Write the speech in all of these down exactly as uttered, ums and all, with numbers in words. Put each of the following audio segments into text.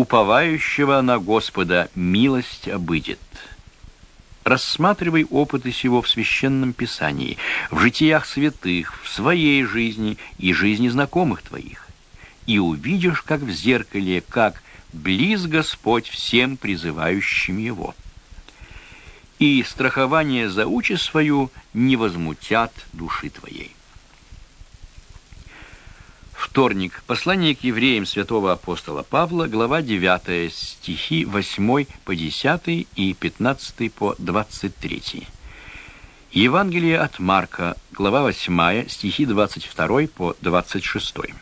уповающего на Господа милость обыдет. Рассматривай опыты сего в Священном Писании, в житиях святых, в своей жизни и жизни знакомых твоих, и увидишь, как в зеркале, как близ Господь всем призывающим Его. И страхование за участь свою не возмутят души твоей. Вторник. Послание к евреям святого апостола Павла, глава девятая, стихи восьмой по десятый и пятнадцатый по двадцать третий. Евангелие от Марка, глава восьмая, стихи двадцать второй по двадцать шестой.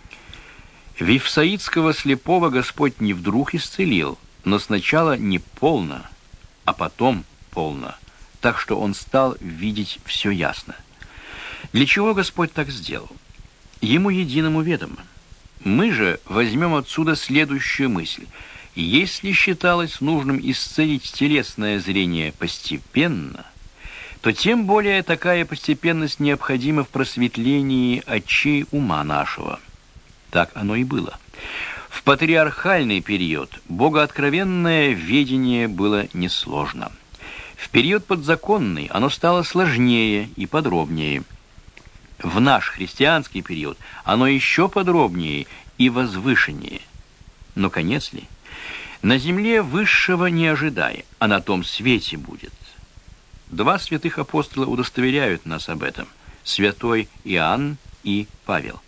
Вифсаидского слепого Господь не вдруг исцелил, но сначала не полно, а потом полно, так что он стал видеть все ясно. Для чего Господь так сделал? Ему единому ведомо. Мы же возьмем отсюда следующую мысль. Если считалось нужным исцелить телесное зрение постепенно, то тем более такая постепенность необходима в просветлении очей ума нашего. Так оно и было. В патриархальный период богооткровенное ведение было несложно. В период подзаконный оно стало сложнее и подробнее. В наш христианский период оно еще подробнее и возвышеннее. Но конец ли? На земле высшего не ожидай, а на том свете будет. Два святых апостола удостоверяют нас об этом: святой Иоанн и Павел.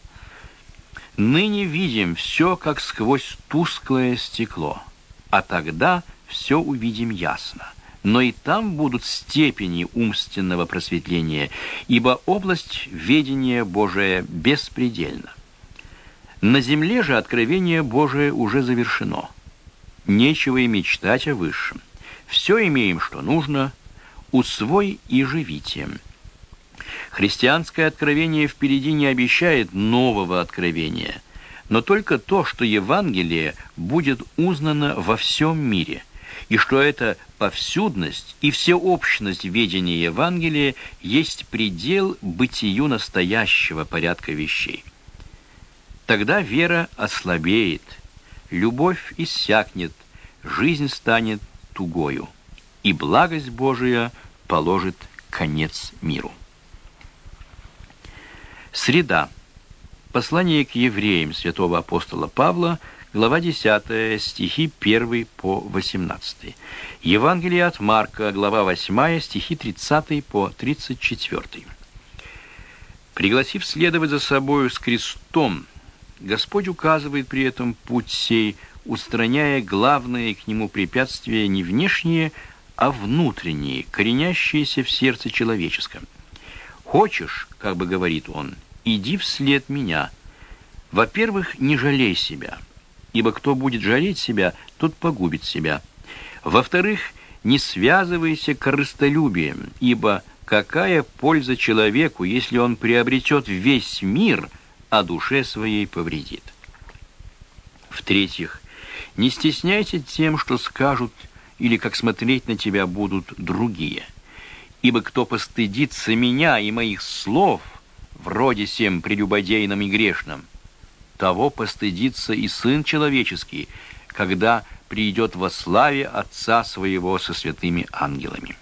«Ныне видим все, как сквозь тусклое стекло, а тогда все увидим ясно. Но и там будут степени умственного просветления, ибо область ведения Божия беспредельна. На земле же откровение Божие уже завершено. Нечего и мечтать о высшем. Все имеем, что нужно, усвой и живите». Христианское откровение впереди не обещает нового откровения, но только то, что Евангелие будет узнано во всем мире, и что эта повсюдность и всеобщность ведения Евангелия есть предел бытию настоящего порядка вещей. Тогда вера ослабеет, любовь иссякнет, жизнь станет тугою, и благость Божия положит конец миру. Среда. Послание к евреям святого апостола Павла, глава десятая, стихи первый по восемнадцатый. Евангелие от Марка, глава восьмая, стихи тридцатый по тридцать четвёртый. Пригласив следовать за собою с крестом, Господь указывает при этом путь сей, устраняя главные к нему препятствия не внешние, а внутренние, коренящиеся в сердце человеческом. «Хочешь, — как бы говорит он, — иди вслед меня. Во-первых, не жалей себя, ибо кто будет жалеть себя, тот погубит себя. Во-вторых, не связывайся корыстолюбием, ибо какая польза человеку, если он приобретет весь мир, а душе своей повредит? В-третьих, не стесняйся тем, что скажут или как смотреть на тебя будут другие. Ибо кто постыдится меня и моих слов, вроде сем прелюбодейном и грешном, того постыдится и Сын Человеческий, когда придет во славе Отца Своего со святыми ангелами».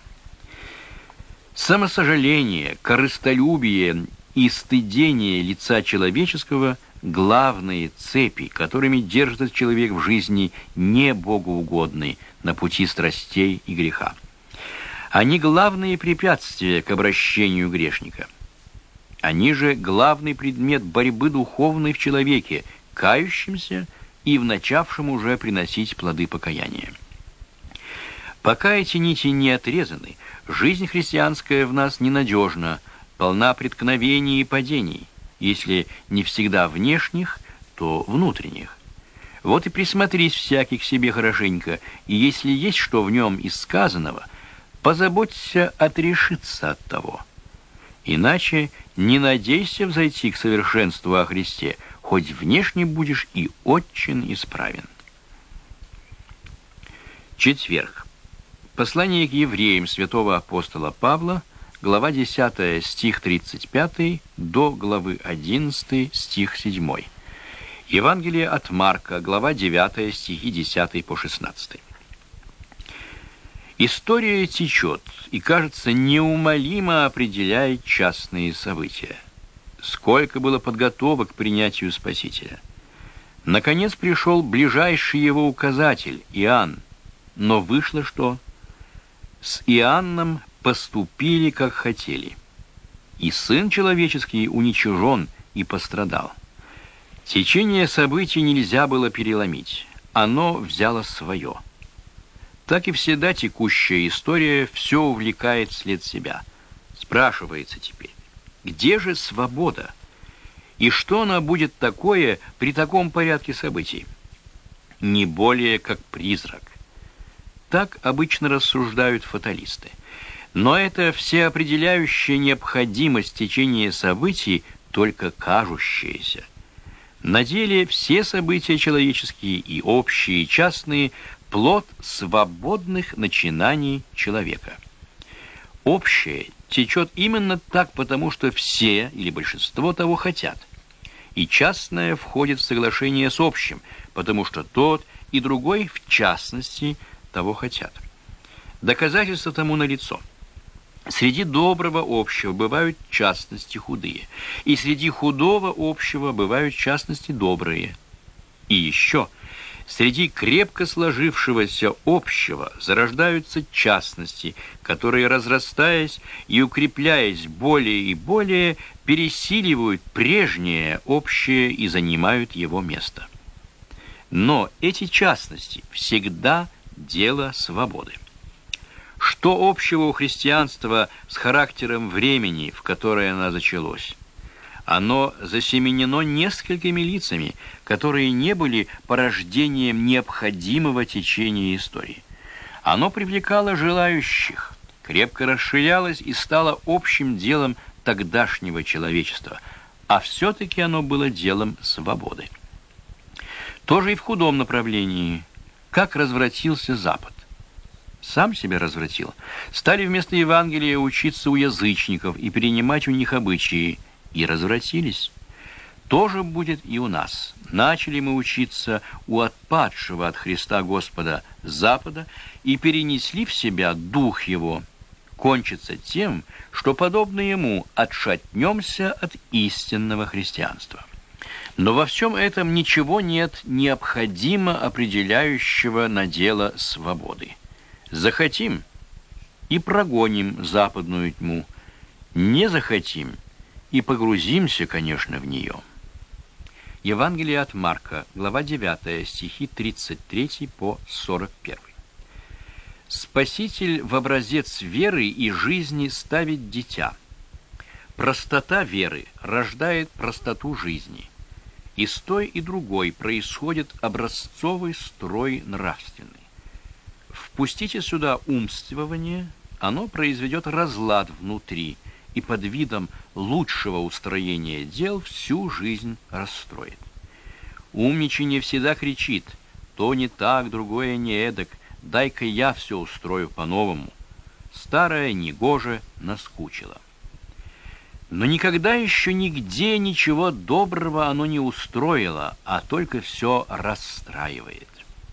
Самосожаление, корыстолюбие и стыдение лица человеческого – главные цепи, которыми держит человек в жизни не богоугодной на пути страстей и греха. Они главные препятствия к обращению грешника. Они же главный предмет борьбы духовной в человеке, кающемся и в начавшем уже приносить плоды покаяния. Пока эти нити не отрезаны, жизнь христианская в нас ненадежна, полна преткновений и падений, если не всегда внешних, то внутренних. Вот и присмотрись всякий к себе хорошенько, и если есть что в нем из сказанного, позаботься отрешиться от того. Иначе не надейся взойти к совершенству о Христе, хоть внешне будешь и очень исправен. Четверг. Послание к евреям святого апостола Павла, глава десятая, стих тридцать пятый, до главы одиннадцатой, стих седьмой. Евангелие от Марка, глава девятая, стихи десятый по шестнадцатый. История течет и, кажется, неумолимо определяет частные события. Сколько было подготовок к принятию Спасителя. Наконец пришел ближайший его указатель, Иоанн. Но вышло что? С Иоанном поступили, как хотели. И Сын Человеческий уничижен и пострадал. Течение событий нельзя было переломить. Оно взяло свое. Так и всегда текущая история все увлекает вслед себя. Спрашивается теперь, где же свобода? И что она будет такое при таком порядке событий? Не более как призрак. Так обычно рассуждают фаталисты. Но это всеопределяющая необходимость течения событий только кажущаяся. На деле все события человеческие и общие, и частные – плод свободных начинаний человека. Общее течет именно так, потому что все или большинство того хотят. И частное входит в соглашение с общим, потому что тот и другой, в частности, того хотят. Доказательство тому налицо. Среди доброго общего бывают частности худые, и среди худого общего бывают частности добрые. И еще – среди крепко сложившегося общего зарождаются частности, которые, разрастаясь и укрепляясь более и более, пересиливают прежнее общее и занимают его место. Но эти частности всегда дело свободы. Что общего у христианства с характером времени, в которое оно зачалось? Оно засеменено несколькими лицами, которые не были порождением необходимого течения истории. Оно привлекало желающих, крепко расширялось и стало общим делом тогдашнего человечества, а все-таки оно было делом свободы. Тоже и в худом направлении. Как развратился Запад? Сам себя развратил. Стали вместо Евангелия учиться у язычников и перенимать у них обычаи, и развратились. То же будет и у нас. Начали мы учиться у отпадшего от Христа Господа Запада и перенесли в себя дух его. Кончится тем, что, подобно ему, отшатнемся от истинного христианства. Но во всем этом ничего нет необходимо определяющего на дело свободы. Захотим и прогоним западную тьму. Не захотим и погрузимся, конечно, в нее. Евангелие от Марка, глава девятая, стихи тридцать три по сорок один. Спаситель в образец веры и жизни ставит дитя. Простота веры рождает простоту жизни. И с той и другой происходит образцовый строй нравственный. Впустите сюда умствование, оно произведет разлад внутри, и под видом лучшего устроения дел всю жизнь расстроит. Умничание всегда кричит: то не так, другое не эдак, дай-ка я все устрою по-новому. Старое негоже наскучило. Но никогда еще нигде ничего доброго оно не устроило, а только все расстраивает.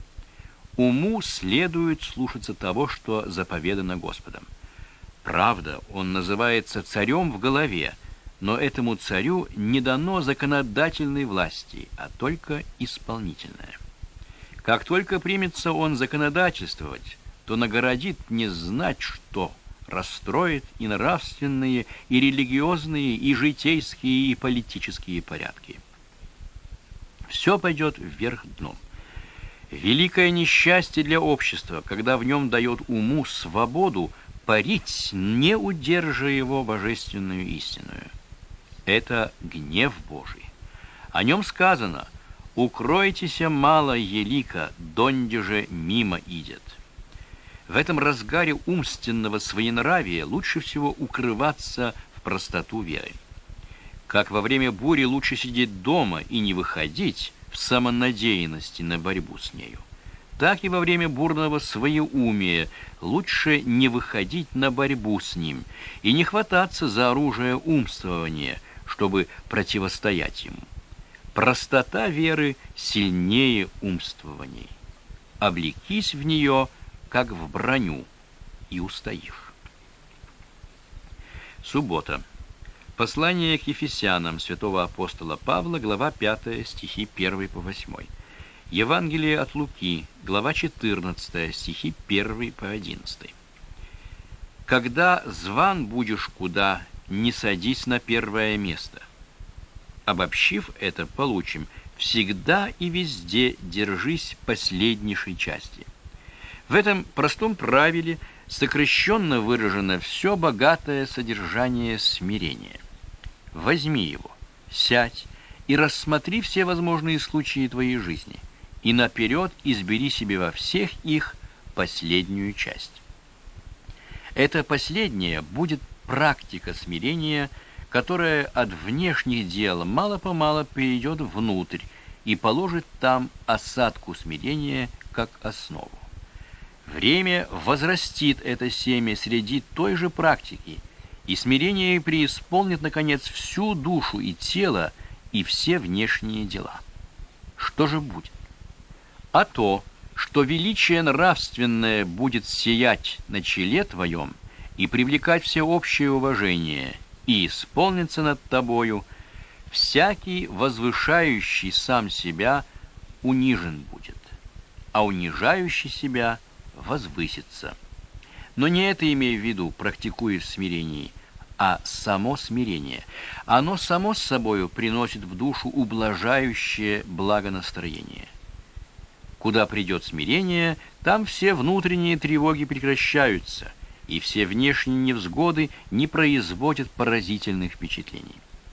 Уму следует слушаться того, что заповедано Господом. Правда, он называется царем в голове, но этому царю не дано законодательной власти, а только исполнительная. Как только примется он законодательствовать, то нагородит не знать что, расстроит и нравственные, и религиозные, и житейские, и политические порядки. Все пойдет вверх дном. Великое несчастье для общества, когда в нем дает уму свободу парить, не удержа его божественную истинную. Это гнев Божий. О нем сказано: «Укройтеся мало елика, донде же мимо идет». В этом разгаре умственного своенравия лучше всего укрываться в простоту веры. Как во время бури лучше сидеть дома и не выходить в самонадеянности на борьбу с нею, так и во время бурного своеумия лучше не выходить на борьбу с ним и не хвататься за оружие умствования, чтобы противостоять ему. Простота веры сильнее умствований. Облекись в нее, как в броню, и устоишь. Суббота. Послание к Ефесянам святого апостола Павла, глава пятая, стихи первый по восьмой. Евангелие от Луки, глава четырнадцатая, стихи первый по одиннадцатый. Когда зван будешь куда, не садись на первое место. Обобщив это, получим: всегда и везде держись последнейшей части. В этом простом правиле сокращенно выражено все богатое содержание смирения. Возьми его, сядь и рассмотри все возможные случаи твоей жизни, и наперед избери себе во всех их последнюю часть. Это последнее будет практика смирения, которая от внешних дел мало-помалу перейдет внутрь и положит там осадку смирения как основу. Время возрастит это семя среди той же практики, и смирение преисполнит, наконец, всю душу и тело, и все внешние дела. Что же будет? А то, что величие нравственное будет сиять на челе твоем и привлекать всеобщее уважение, и исполнится над тобою, всякий, возвышающий сам себя, унижен будет, а унижающий себя возвысится. Но не это имею в виду, практикуя в смирении, а само смирение. Оно само с собою приносит в душу ублажающее благонастроение. Куда придет смирение, там все внутренние тревоги прекращаются, и все внешние невзгоды не производят поразительных впечатлений.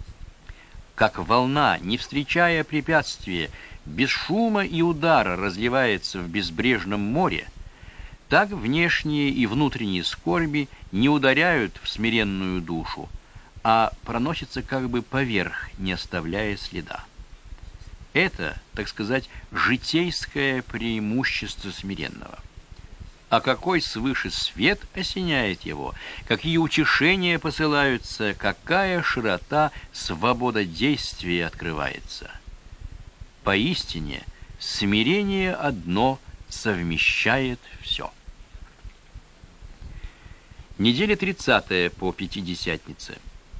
Как волна, не встречая препятствия, без шума и удара разливается в безбрежном море, так внешние и внутренние скорби не ударяют в смиренную душу, а проносятся как бы поверх, не оставляя следа. Это, так сказать, житейское преимущество смиренного. А какой свыше свет осеняет его, какие утешения посылаются, какая широта свобододействия открывается. Поистине, смирение одно совмещает все. Неделя тридцатая по Пятидесятнице.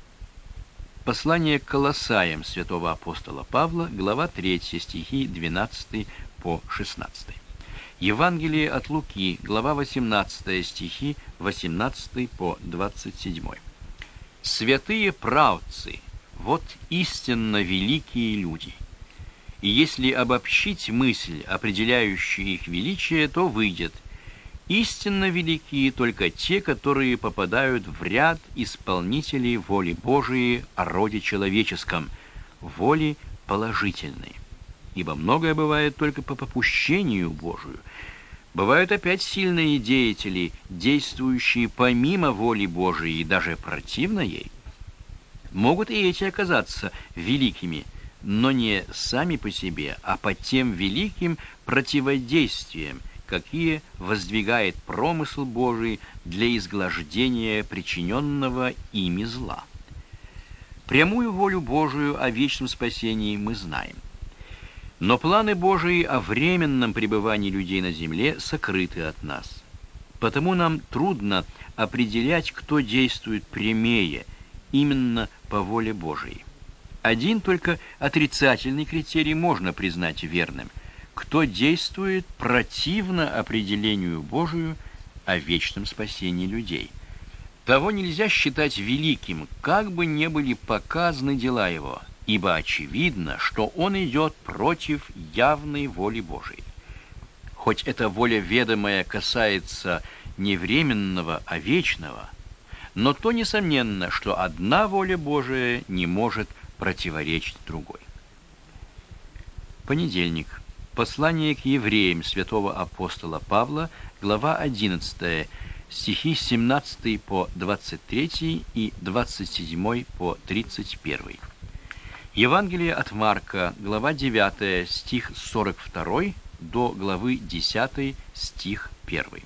Послание к Колоссаям святого апостола Павла, глава третья, стихи двенадцатый по шестнадцатый. Евангелие от Луки, глава восемнадцатая, стихи восемнадцатый по двадцать седьмой. Святые правцы, вот истинно великие люди. И если обобщить мысль, определяющую их величие, то выйдет: истинно великие только те, которые попадают в ряд исполнителей воли Божией о роде человеческом, воли положительной. Ибо многое бывает только по попущению Божию. Бывают опять сильные деятели, действующие помимо воли Божией и даже противно ей. Могут и эти оказаться великими, но не сами по себе, а по тем великим противодействиям, какие воздвигает промысл Божий для изглаждения причиненного ими зла. Прямую волю Божию о вечном спасении мы знаем. Но планы Божии о временном пребывании людей на земле сокрыты от нас. Потому нам трудно определять, кто действует прямее, именно по воле Божией. Один только отрицательный критерий можно признать верным: кто действует противно определению Божию о вечном спасении людей. Того нельзя считать великим, как бы ни были показаны дела его, ибо очевидно, что он идет против явной воли Божией. Хоть эта воля ведомая касается не временного, а вечного, но то несомненно, что одна воля Божия не может противоречить другой. Понедельник. Послание к евреям святого апостола Павла, глава одиннадцатая, стихи семнадцатый по двадцать третий и двадцать седьмой по тридцать первый. Евангелие от Марка, глава девятая, стих сорок второй до главы десятой, стих первый.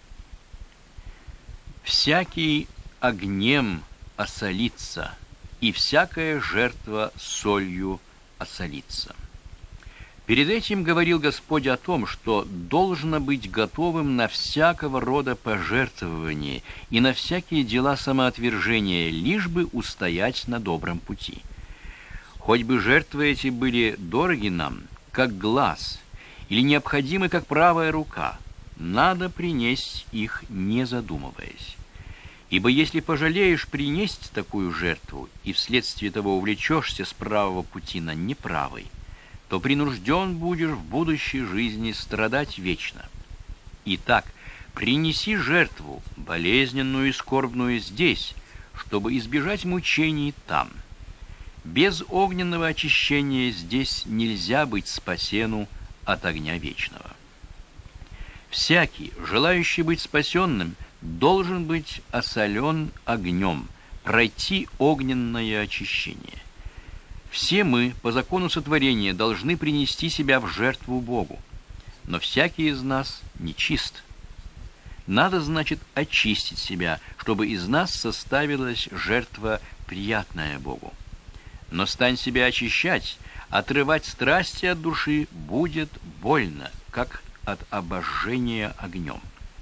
«Всякий огнем осолится, и всякая жертва солью осолиться. Перед этим говорил Господь о том, что должно быть готовым на всякого рода пожертвования и на всякие дела самоотвержения, лишь бы устоять на добром пути. Хоть бы жертвы эти были дороги нам, как глаз, или необходимы, как правая рука, надо принести их, не задумываясь. Ибо если пожалеешь принести такую жертву и вследствие того увлечешься с правого пути на неправый, то принужден будешь в будущей жизни страдать вечно. Итак, принеси жертву, болезненную и скорбную здесь, чтобы избежать мучений там. Без огненного очищения здесь нельзя быть спасену от огня вечного. Всякий, желающий быть спасенным, должен быть осолен огнем, пройти огненное очищение. Все мы, по закону сотворения, должны принести себя в жертву Богу, но всякий из нас нечист. Надо, значит, очистить себя, чтобы из нас составилась жертва, приятная Богу. Но стань себя очищать, отрывать страсти от души будет больно, как от обожжения огнем.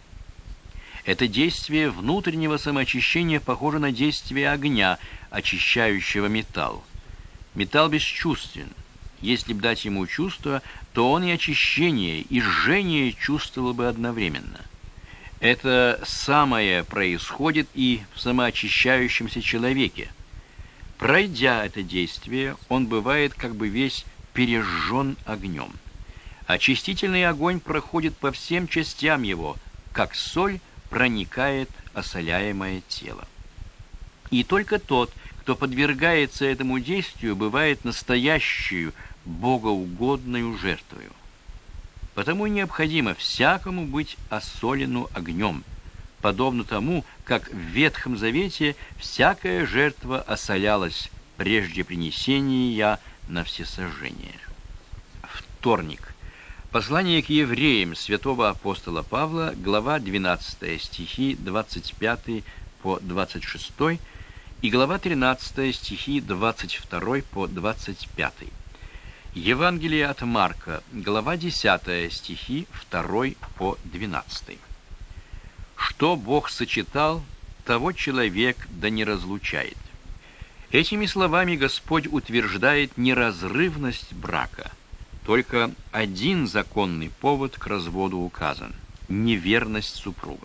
Это действие внутреннего самоочищения похоже на действие огня, очищающего металл. Металл бесчувствен. Если б дать ему чувство, то он и очищение, и жжение чувствовал бы одновременно. Это самое происходит и в самоочищающемся человеке. Пройдя это действие, он бывает как бы весь пережжен огнем. Очистительный огонь проходит по всем частям его, как соль проникает осоляемое тело. И только тот, кто подвергается этому действию, бывает настоящую, богоугодную жертвою. Потому необходимо всякому быть осолену огнем, подобно тому, как в Ветхом Завете всякая жертва осолялась прежде принесения на всесожжение. Вторник. Послание к евреям святого апостола Павла, глава двенадцатая, стихи двадцать пятый по двадцать шестой, и глава тринадцатая, стихи двадцать второй по двадцать пятый. Евангелие от Марка, глава десятая, стихи второй по двенадцатый. Что Бог сочетал, того человек да не разлучает. Этими словами Господь утверждает неразрывность брака. Только один законный повод к разводу указан – неверность супругов.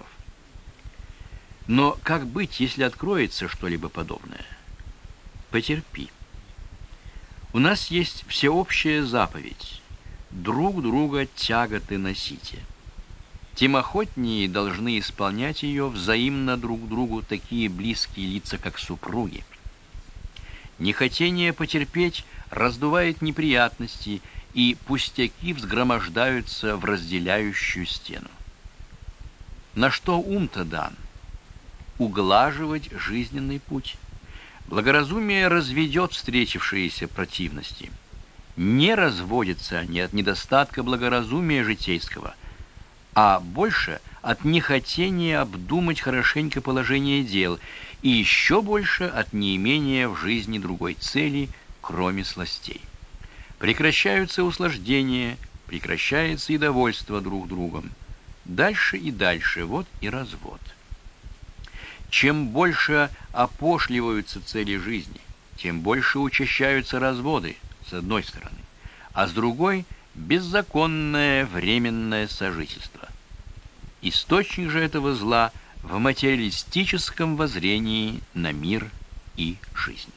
Но как быть, если откроется что-либо подобное? Потерпи. У нас есть всеобщая заповедь – друг друга тяготы носите. Тем охотнее должны исполнять ее взаимно друг другу такие близкие лица, как супруги. Нехотение потерпеть раздувает неприятности, и пустяки взгромождаются в разделяющую стену. На что ум-то дан? Углаживать жизненный путь. Благоразумие разведет встретившиеся противности. Не разводятся они от недостатка благоразумия житейского, а больше от нехотения обдумать хорошенько положение дел, и еще больше от неимения в жизни другой цели, кроме сластей. Прекращаются услаждения, прекращается и довольство друг другом. Дальше и дальше, вот и развод. Чем больше опошливаются цели жизни, тем больше учащаются разводы, с одной стороны, а с другой – беззаконное временное сожительство. Источник же этого зла в материалистическом воззрении на мир и жизнь.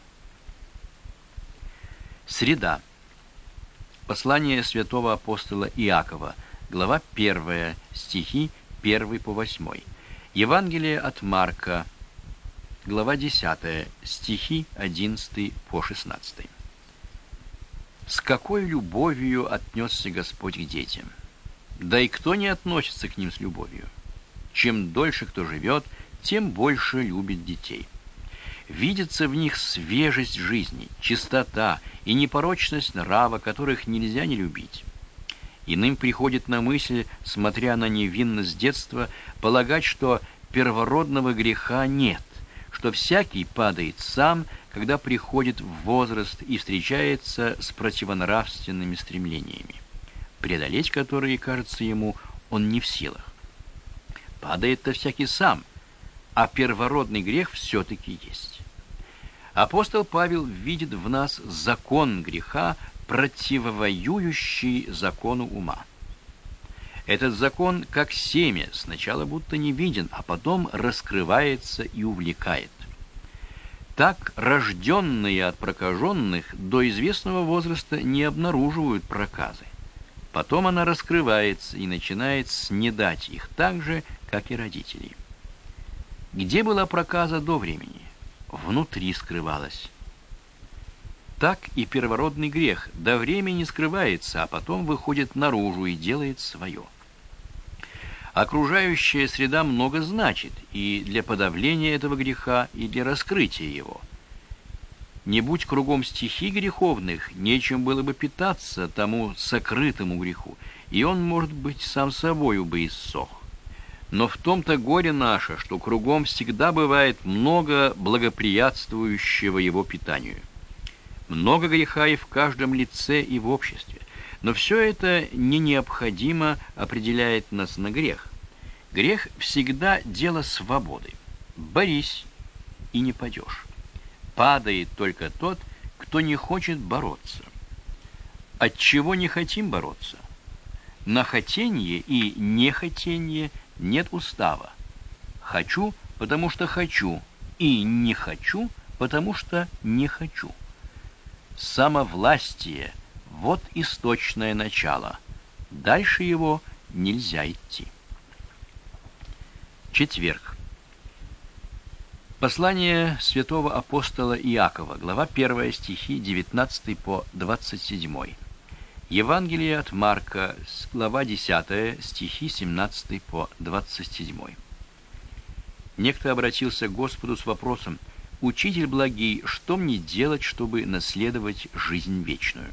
Среда. Послание святого апостола Иакова, глава первая, стихи первый по восьмой. Евангелие от Марка, глава десятая, стихи одиннадцатый по шестнадцатый. С какой любовью отнесся Господь к детям? Да и кто не относится к ним с любовью? Чем дольше кто живет, тем больше любит детей. Видится в них свежесть жизни, чистота и непорочность нрава, которых нельзя не любить. Иным приходит на мысль, смотря на невинность детства, полагать, что первородного греха нет, что всякий падает сам, когда приходит в возраст и встречается с противонравственными стремлениями, преодолеть которые, кажется ему, он не в силах. Падает-то всякий сам, а первородный грех все-таки есть. Апостол Павел видит в нас закон греха, противовоюющий закону ума. Этот закон, как семя, сначала будто не виден, а потом раскрывается и увлекает. Так рожденные от прокаженных до известного возраста не обнаруживают проказы. Потом она раскрывается и начинает снедать их так же, как и родителей. Где была проказа до времени? Внутри скрывалась. Так и первородный грех до времени скрывается, а потом выходит наружу и делает свое. Окружающая среда много значит и для подавления этого греха, и для раскрытия его. Не будь кругом стихий греховных, нечем было бы питаться тому сокрытому греху, и он, может быть, сам собою бы иссох. Но в том-то горе наше, что кругом всегда бывает много благоприятствующего его питанию. Много греха и в каждом лице, и в обществе. Но все это не необходимо определяет нас на грех. Грех всегда дело свободы. Борись, и не падешь. Падает только тот, кто не хочет бороться. От чего не хотим бороться? На хотенье и нехотенье нет устава. Хочу, потому что хочу, и не хочу, потому что не хочу. Самовластие – вот источное начало. Дальше его нельзя идти. Четверг. Послание святого апостола Иакова, глава первая, стихи девятнадцатый по двадцать седьмой. Евангелие от Марка, глава десятая, стихи семнадцатый по двадцать седьмой. Некто обратился к Господу с вопросом: «Учитель благий, что мне делать, чтобы наследовать жизнь вечную?»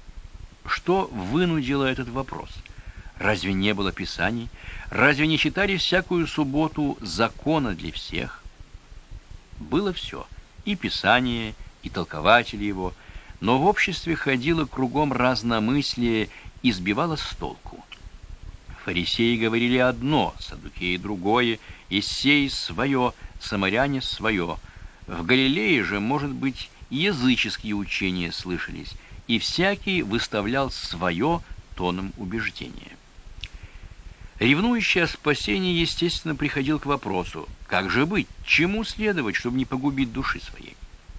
Что вынудило этот вопрос? Разве не было Писаний? Разве не читали всякую субботу закона для всех? Было все, и Писание, и толкователи его, но в обществе ходило кругом разномыслие и сбивало с толку. Фарисеи говорили одно, саддукеи другое, ессеи свое, самаряне свое. В Галилее же, может быть, языческие учения слышались, и всякий выставлял свое тоном убеждения. Ревнующий о спасении, естественно, приходил к вопросу: как же быть, чему следовать, чтобы не погубить души своей?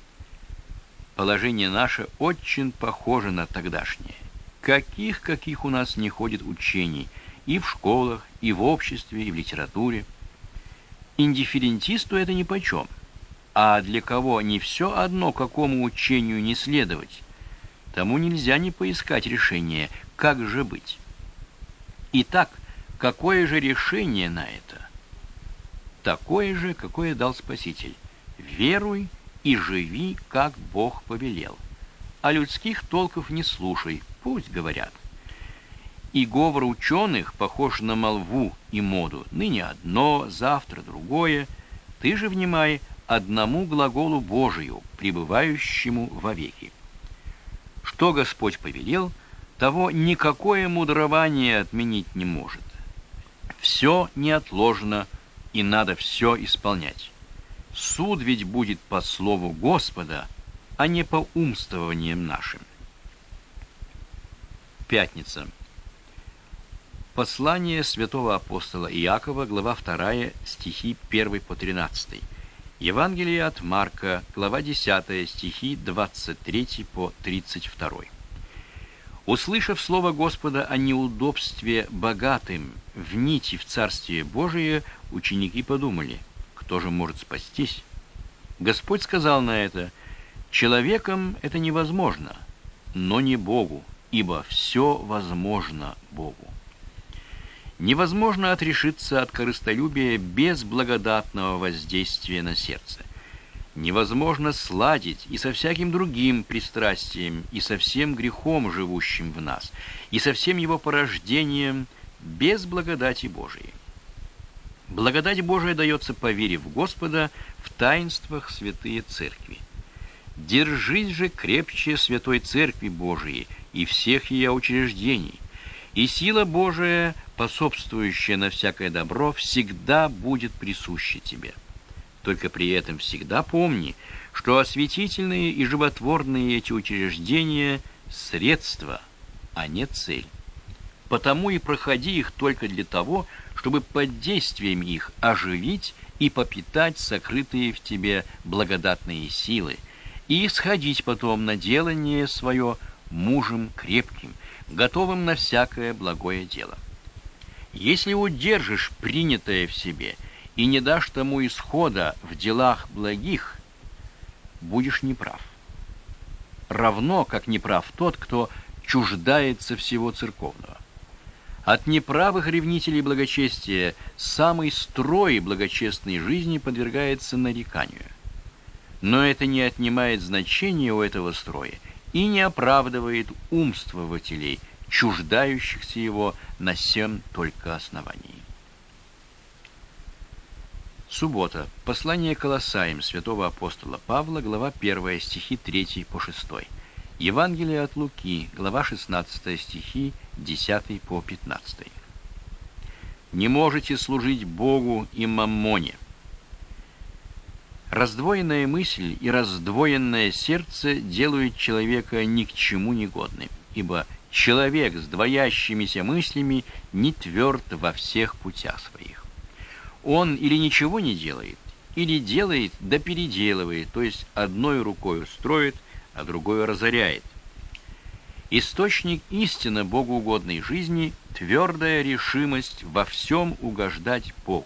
Положение наше очень похоже на тогдашнее. Каких, каких у нас не ходит учений и в школах, и в обществе, и в литературе. Индифферентисту это нипочем. А для кого не все одно, какому учению не следовать, тому нельзя не поискать решение, как же быть. Итак, какое же решение на это? Такое же, какое дал Спаситель. Веруй и живи, как Бог повелел. А людских толков не слушай, пусть говорят. И говор ученых похож на молву и моду. Ныне одно, завтра другое. Ты же внимай одному глаголу Божию, пребывающему вовеки. Что Господь повелел, того никакое мудрование отменить не может. Все неотложно, и надо все исполнять. Суд ведь будет по слову Господа, а не по умствованиям нашим. Пятница. Послание святого апостола Иакова, глава вторая, стихи первый по тринадцатый. Евангелие от Марка, глава десятая, стихи двадцать третий по тридцать второй. Услышав слово Господа о неудобстве богатым в нити в Царствие Божие, ученики подумали: кто же может спастись? Господь сказал на это: человеком это невозможно, но не Богу, ибо все возможно Богу. Невозможно отрешиться от корыстолюбия без благодатного воздействия на сердце. Невозможно сладить и со всяким другим пристрастием, и со всем грехом, живущим в нас, и со всем его порождением без благодати Божией. Благодать Божия дается по вере в Господа в таинствах святые церкви. Держись же крепче святой церкви Божией и всех ее учреждений, и сила Божия, пособствующая на всякое добро, всегда будет присуща тебе. Только при этом всегда помни, что осветительные и животворные эти учреждения – средства, а не цель. Потому и проходи их только для того, чтобы под действием их оживить и попитать сокрытые в тебе благодатные силы, и исходить потом на делание свое мужем крепким, готовым на всякое благое дело. Если удержишь принятое в себе и не дашь тому исхода в делах благих, будешь неправ. Равно как неправ тот, кто чуждается всего церковного. От неправых ревнителей благочестия самый строй благочестной жизни подвергается нареканию. Но это не отнимает значения у этого строя и не оправдывает умствователей, чуждающихся его на сем только основании. Суббота. Послание Колоссаям святого апостола Павла, глава первая, стихи третий по шестой. Евангелие от Луки, глава шестнадцатая, стихи десятый по пятнадцатый. «Не можете служить Богу и маммоне». Раздвоенная мысль и раздвоенное сердце делают человека ни к чему не годным, ибо человек с двоящимися мыслями не тверд во всех путях своих. Он или ничего не делает, или делает да переделывает, то есть одной рукой строит, а другой разоряет. Источник истинно богоугодной жизни – твердая решимость во всем угождать Богу.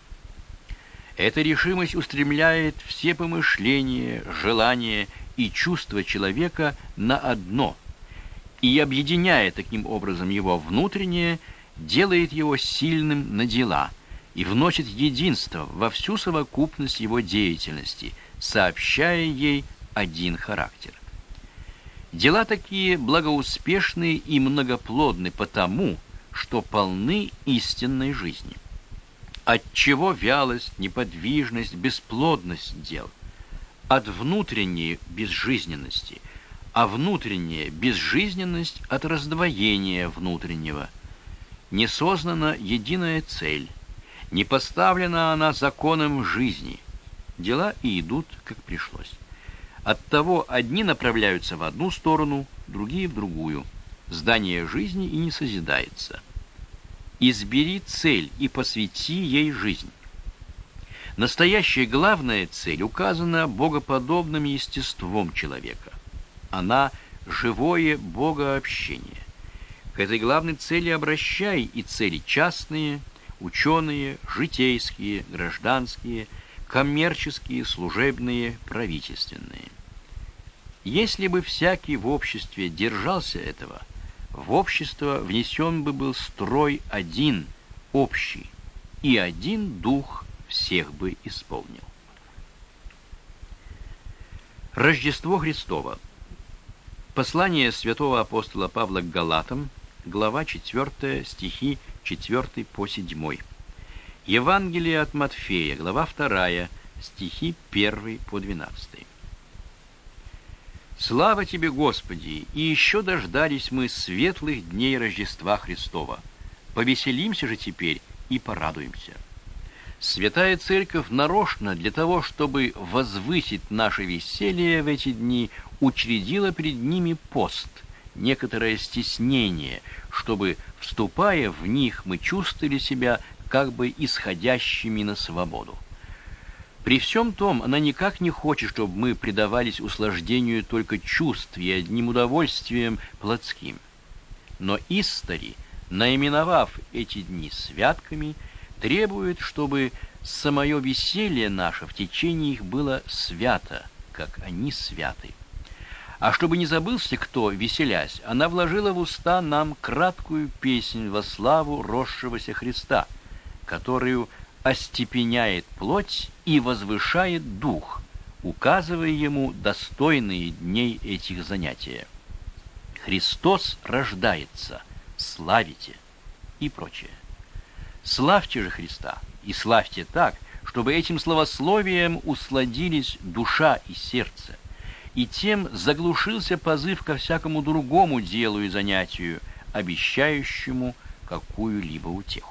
Эта решимость устремляет все помышления, желания и чувства человека на одно, и, объединяя таким образом его внутреннее, делает его сильным на дела и вносит единство во всю совокупность его деятельности, сообщая ей один характер. Дела такие благоуспешны и многоплодны потому, что полны истинной жизни. Отчего вялость, неподвижность, бесплодность дел? От внутренней безжизненности, а внутренняя безжизненность от раздвоения внутреннего. Не сознана единая цель, не поставлена она законом жизни. Дела и идут, как пришлось. Оттого одни направляются в одну сторону, другие в другую. Здание жизни и не созидается. Избери цель и посвяти ей жизнь. Настоящая главная цель указана богоподобным естеством человека. Она – живое богообщение. К этой главной цели обращай и цели частные, ученые, житейские, гражданские, коммерческие, служебные, правительственные. Если бы всякий в обществе держался этого, в общество внесен бы был строй один, общий, и один дух всех бы исполнил. Рождество Христово. Послание святого апостола Павла к Галатам, глава четвёртая, стихи четвёртый по седьмой. Евангелие от Матфея, глава вторая, стихи первый по двенадцатый. Слава Тебе, Господи, и еще дождались мы светлых дней Рождества Христова. Повеселимся же теперь и порадуемся. Святая Церковь нарочно для того, чтобы возвысить наше веселье в эти дни, учредила перед ними пост, некоторое стеснение, чтобы, вступая в них, мы чувствовали себя как бы исходящими на свободу. При всем том, она никак не хочет, чтобы мы предавались услаждению только чувств и одним удовольствием плотским. Но истори, наименовав эти дни святками, требует, чтобы самое веселье наше в течение их было свято, как они святы. А чтобы не забылся кто, веселясь, она вложила в уста нам краткую песнь во славу росшегося Христа, которую остепеняет плоть и возвышает дух, указывая ему достойные дней этих занятия. Христос рождается, славите и прочее. Славьте же Христа! и славьте так, чтобы этим словословием усладились душа и сердце, и тем заглушился позыв ко всякому другому делу и занятию, обещающему какую-либо утеху.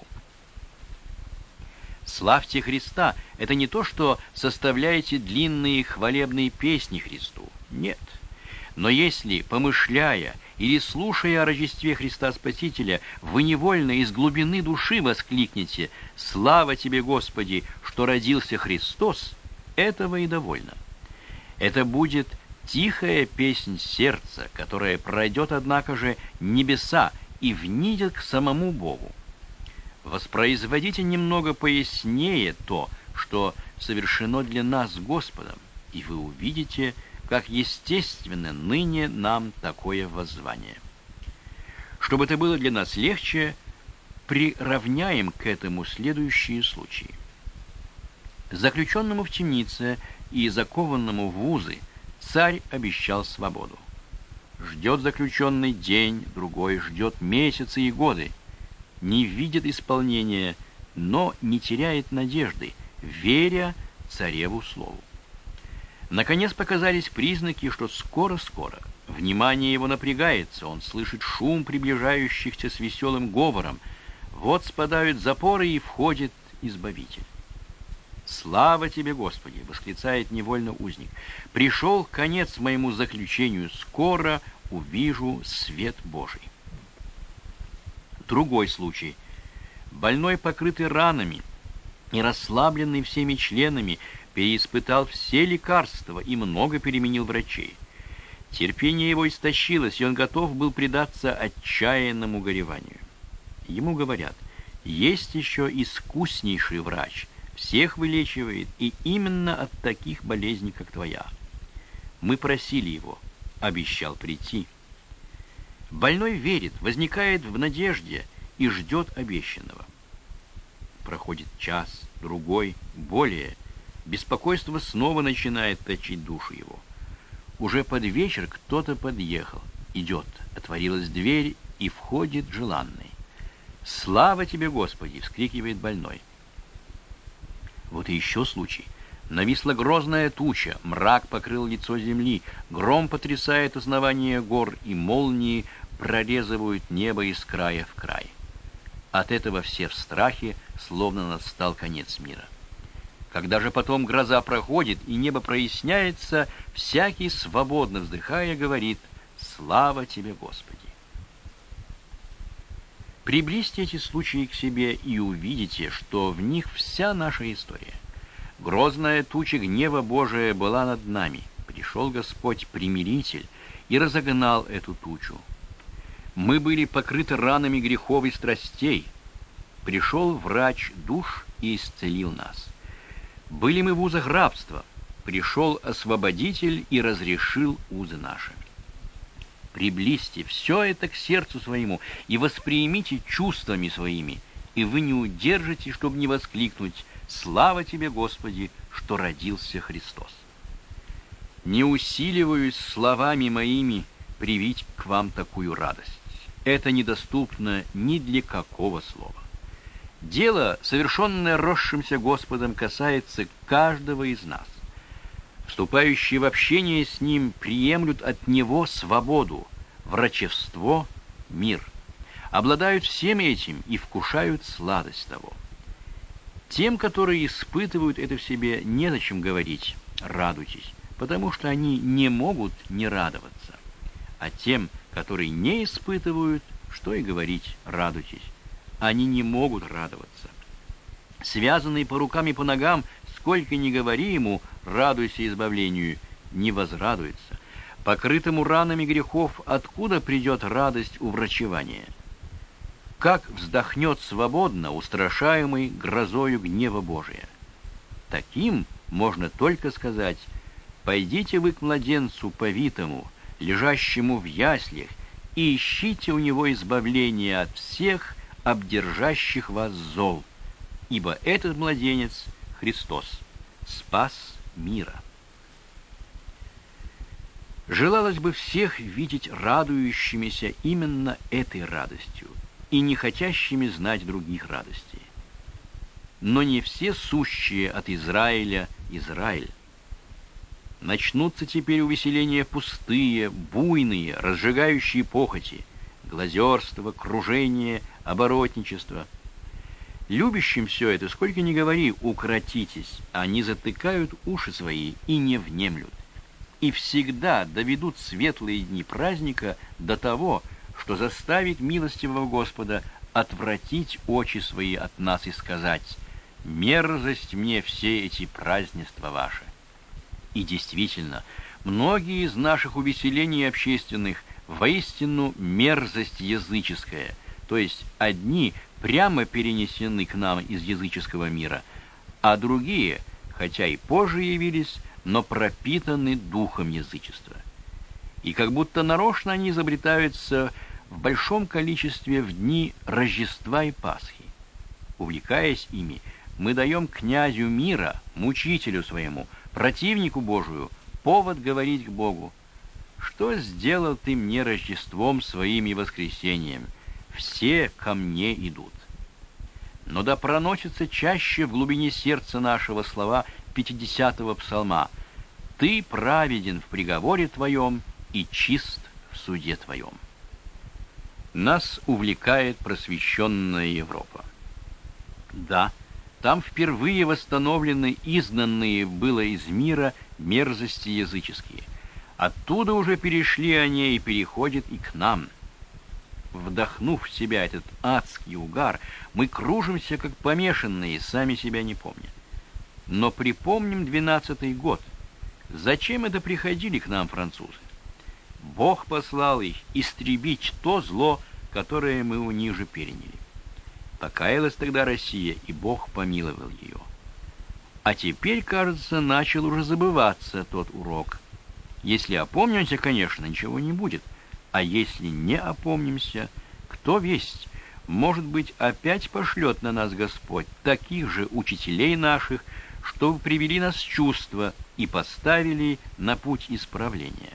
Славьте Христа — это не то, что составляете длинные хвалебные песни Христу. Нет. Но если, помышляя или слушая о Рождестве Христа Спасителя, вы невольно из глубины души воскликнете «Слава тебе, Господи, что родился Христос!», этого и довольно. Это будет тихая песнь сердца, которая пройдет, однако же, небеса и внидет к самому Богу. Воспроизводите немного пояснее то, что совершено для нас Господом, и вы увидите, как естественно ныне нам такое воззвание. Чтобы это было для нас легче, приравняем к этому следующие случаи. Заключенному в темнице и закованному в узы царь обещал свободу. Ждет заключенный день, другой ждет месяцы и годы, не видит исполнения, но не теряет надежды, веря цареву слову. Наконец показались признаки, что скоро-скоро внимание его напрягается, он слышит шум приближающихся с веселым говором. Вот спадают запоры, и входит Избавитель. «Слава тебе, Господи!» — восклицает невольно узник. «Пришел конец моему заключению, скоро увижу свет Божий». Другой случай. Больной, покрытый ранами и расслабленный всеми членами, переиспытал все лекарства и много переменил врачей. Терпение его истощилось, и он готов был предаться отчаянному гореванию. Ему говорят: есть еще искуснейший врач, всех вылечивает, и именно от таких болезней, как твоя. Мы просили его, обещал прийти. Больной верит, возникает в надежде и ждет обещанного. Проходит час, другой, более. Беспокойство снова начинает точить душу его. Уже под вечер кто-то подъехал. Идет, отворилась дверь, и входит желанный. «Слава тебе, Господи!» — вскрикивает больной. Вот и еще случай. Нависла грозная туча, мрак покрыл лицо земли, гром потрясает основание гор, и молнии прорезывают небо из края в край. От этого все в страхе, словно настал конец мира. Когда же потом гроза проходит и небо проясняется, всякий, свободно вздыхая, говорит: «Слава тебе, Господи!» Приблизьте эти случаи к себе и увидите, что в них вся наша история. Грозная туча гнева Божия была над нами. Пришел Господь Примиритель и разогнал эту тучу. Мы были покрыты ранами грехов и страстей. Пришел врач душ и исцелил нас. Были мы в узах рабства. Пришел Освободитель и разрешил узы наши. Приблизьте все это к сердцу своему и воспримите чувствами своими, и вы не удержите, чтобы не воскликнуть: «Слава тебе, Господи, что родился Христос!» Не усиливаюсь словами моими привить к вам такую радость. Это недоступно ни для какого слова. Дело, совершенное росшимся Господом, касается каждого из нас. Вступающие в общение с Ним приемлют от Него свободу, врачевство, мир. Обладают всем этим и вкушают сладость того. Тем, которые испытывают это в себе, незачем говорить «радуйтесь», потому что они не могут не радоваться. А тем, которые не испытывают, что и говорить «радуйтесь». Они не могут радоваться. Связанный по рукам и по ногам, сколько ни говори ему «радуйся избавлению», не возрадуется. Покрытому ранами грехов откуда придет радость уврачевания? Как вздохнет свободно устрашаемый грозою гнева Божия? Таким можно только сказать: «Пойдите вы к младенцу повитому, лежащему в яслях, и ищите у него избавления от всех обдержащих вас зол, ибо этот младенец — Христос, спас мира». Желалось бы всех видеть радующимися именно этой радостью и не хотящими знать других радостей. но не все сущие от Израиля Израиль. Начнутся теперь увеселения пустые, буйные, разжигающие похоти, глазерство, кружение, оборотничество. Любящим все это, сколько ни говори, укротитесь, они затыкают уши свои и не внемлют. И всегда доведут светлые дни праздника до того, что заставит милостивого Господа отвратить очи свои от нас и сказать: «Мерзость мне все эти празднества ваши». И действительно, многие из наших увеселений общественных воистину мерзость языческая, то есть одни прямо перенесены к нам из языческого мира, а другие, хотя и позже явились, но пропитаны духом язычества. И как будто нарочно они изобретаются в большом количестве в дни Рождества и Пасхи. Увлекаясь ими, мы даем князю мира, мучителю своему, противнику Божию, повод говорить к Богу: «Что сделал ты мне Рождеством своим и воскресением? Все ко мне идут». Но да проносятся чаще в глубине сердца нашего слова пятидесятого псалма: «Ты праведен в приговоре твоем и чист в суде твоем». Нас увлекает просвещенная Европа. Да, там впервые восстановлены изгнанные было из мира мерзости языческие. Оттуда уже перешли они и переходят и к нам. Вдохнув в себя этот адский угар, мы кружимся, как помешанные, сами себя не помня. Но припомним двенадцатый год. Зачем это приходили к нам французы? Бог послал их истребить то зло, которое мы у них же переняли. Покаялась тогда Россия, и Бог помиловал ее. А теперь, кажется, начал уже забываться тот урок. Если опомнимся, конечно, ничего не будет. А если не опомнимся, кто весть, может быть, опять пошлет на нас Господь таких же учителей наших, чтобы привели нас в чувство и поставили на путь исправления.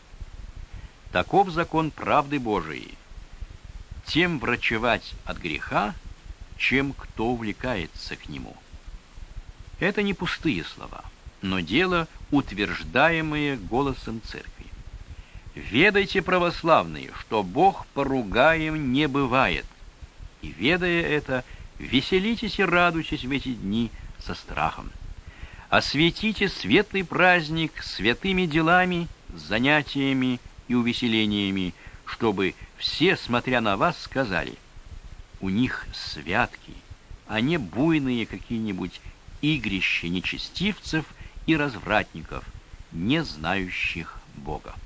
Таков закон правды Божией. Тем врачевать от греха, чем кто увлекается к нему. Это не пустые слова, но дело, утверждаемое голосом церкви. «Ведайте, православные, что Бог поругаем не бывает, и, ведая это, веселитесь и радуйтесь в эти дни со страхом. Осветите светлый праздник святыми делами, занятиями и увеселениями, чтобы все, смотря на вас, сказали: у них святки, а не буйные какие-нибудь игрища нечестивцев и развратников, не знающих Бога».